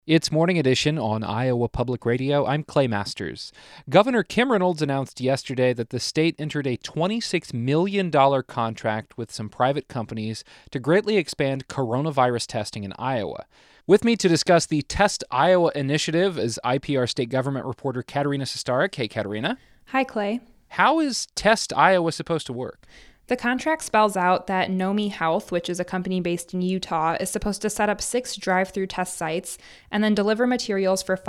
It's Morning Edition on Iowa Public Radio. I'm Clay Masters. Governor Kim Reynolds announced yesterday that the state entered a $26 million contract with some private companies to greatly expand coronavirus testing in Iowa. With me to discuss the Test Iowa initiative is IPR state government reporter Katerina Sestaric. Hey, Katerina. Hi, Clay. How is Test Iowa supposed to work? The contract spells out that Nomi Health, which is a company based in Utah, is supposed to set up 6 drive-through test sites and then deliver materials for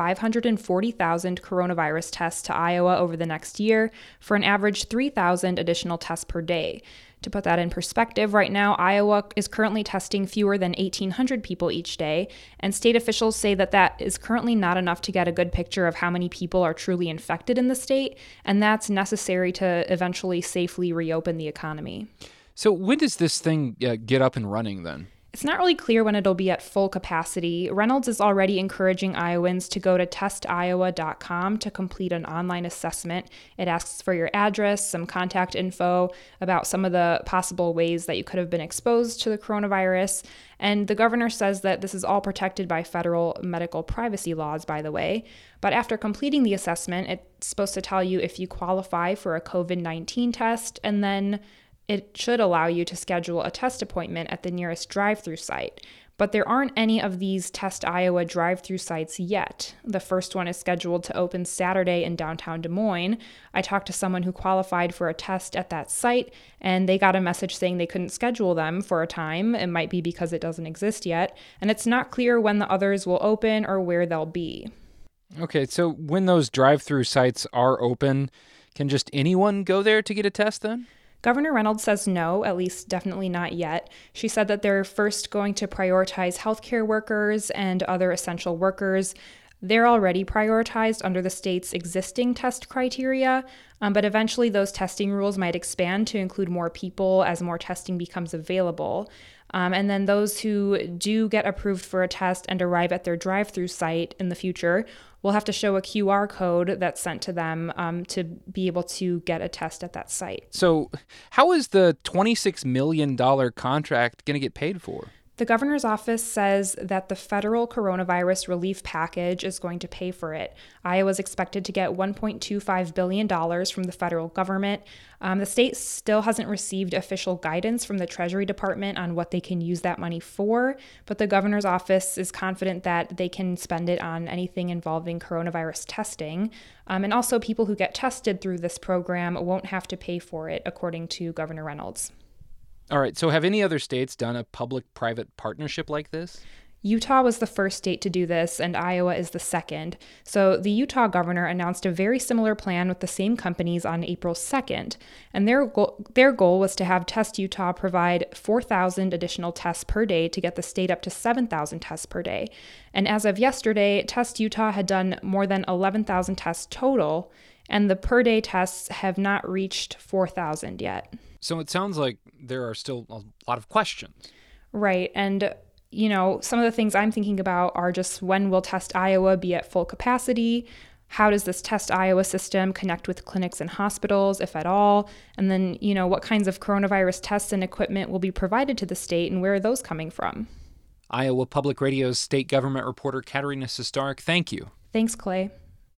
540,000 coronavirus tests to Iowa over the next year for an average 3,000 additional tests per day. To put that in perspective, right now, Iowa is currently testing fewer than 1,800 people each day, and state officials say that that is currently not enough to get a good picture of how many people are truly infected in the state, and that's necessary to eventually safely reopen the economy. So when does this thing get up and running then? It's not really clear when it'll be at full capacity. Reynolds is already encouraging Iowans to go to testiowa.com to complete an online assessment. It asks for your address, some contact info about some of the possible ways that you could have been exposed to the coronavirus. And the governor says that this is all protected by federal medical privacy laws, by the way. But after completing the assessment, it's supposed to tell you if you qualify for a COVID-19 test, and then it should allow you to schedule a test appointment at the nearest drive-through site. But there aren't any of these Test Iowa drive-through sites yet. The first one is scheduled to open Saturday in downtown Des Moines. I talked to someone who qualified for a test at that site, and they got a message saying they couldn't schedule them for a time. It might be because it doesn't exist yet. And it's not clear when the others will open or where they'll be. Okay, so when those drive-through sites are open, can just anyone go there to get a test then? Governor Reynolds says no, at least definitely not yet. She said that they're first going to prioritize healthcare workers and other essential workers. They're already prioritized under the state's existing test criteria, but eventually those testing rules might expand to include more people as more testing becomes available. And then those who do get approved for a test and arrive at their drive-through site in the future will have to show a QR code that's sent to them to be able to get a test at that site. So how is the $26 million contract going to get paid for? The governor's office says that the federal coronavirus relief package is going to pay for it. Iowa's expected to get $1.25 billion from the federal government. The state still hasn't received official guidance from the Treasury Department on what they can use that money for, but the governor's office is confident that they can spend it on anything involving coronavirus testing. And also people who get tested through this program won't have to pay for it, according to Governor Reynolds. All right, so have any other states done a public-private partnership like this? Utah was the first state to do this, and Iowa is the second. So the Utah governor announced a very similar plan with the same companies on April 2nd, and their goal was to have Test Utah provide 4,000 additional tests per day to get the state up to 7,000 tests per day. And as of yesterday, Test Utah had done more than 11,000 tests total, and the per-day tests have not reached 4,000 yet. So it sounds like there are still a lot of questions. Right. And, some of the things I'm thinking about are just when will Test Iowa be at full capacity? How does this Test Iowa system connect with clinics and hospitals, if at all? And then, what kinds of coronavirus tests and equipment will be provided to the state, and where are those coming from? Iowa Public Radio's state government reporter Katerina Sestaric, thank you. Thanks, Clay.